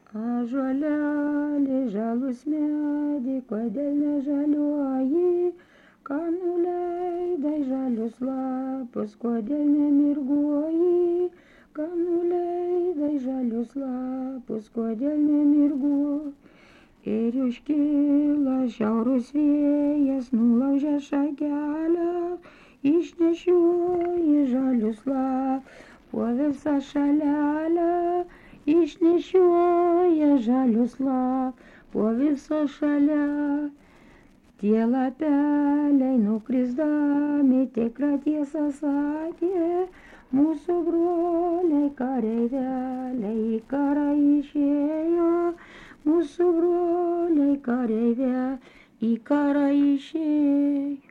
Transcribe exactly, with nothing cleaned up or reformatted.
Ąžuoleli žalus medį, kodėl nežaliuoji, ką nuleidai žalius lapus, kodėl nemirguoji, ką nuleidai žalius lapus, kodėl nemirguoji. Ir iškyla šiaurus vėjas, nulaužia šakelę, išnešioji žalius lapus po visą šalelę, išnešioja žalius lapus po visą šalelę. Tie lapeliai nukrisdami tikrą tiesą sakė, mūsų broliai kareivėliai į karą išėjo, mūsų broliai kareivėliai į karą išėjo.